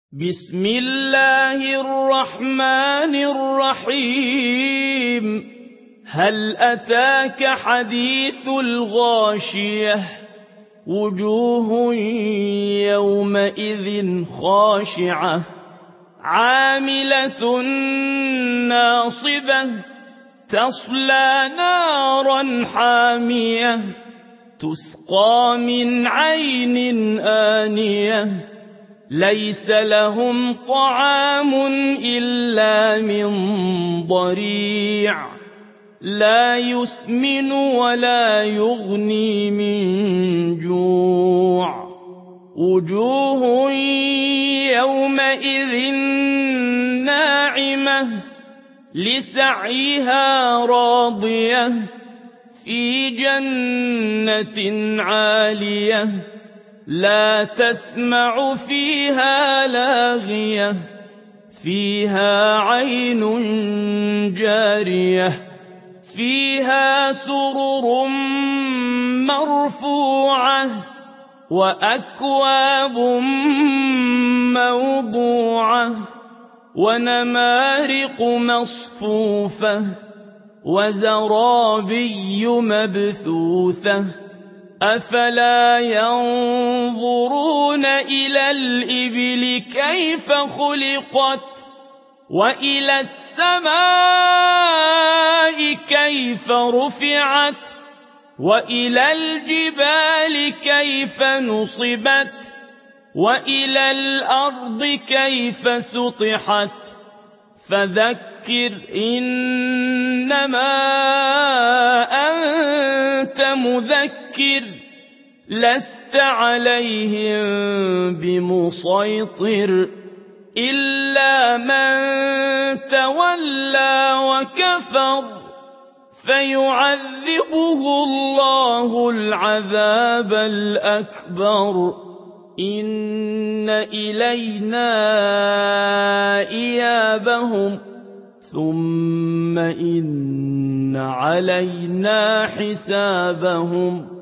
بسم الله الرحمن الرحيم هل أتاك حديث الغاشية وجوه يومئذ خاشعة عاملة ناصبة تصلى نارا حامية تسقى من عين آنية ليس لهم طعام إلا من ضريع لا يسمن ولا يغني من جوع وجوه يومئذ ناعمة لسعيها راضية في جنة عالية لا تسمع فيها لاغية فيها عين جارية فيها سرر مرفوعة وأكواب موضوعة ونمارق مصفوفة وزرابي مبثوثة أفلا ينظرون إلى الإبل كيف خلقت وإلى السماء كيف رفعت وإلى الجبال كيف نصبت وإلى الأرض كيف سطحت فذكر إنما أنت مذكر لست عليهم بمسيطر إلا من تولى وكفر فيعذبه الله العذاب الأكبر إن إلينا إيابهم ثم إن علينا حسابهم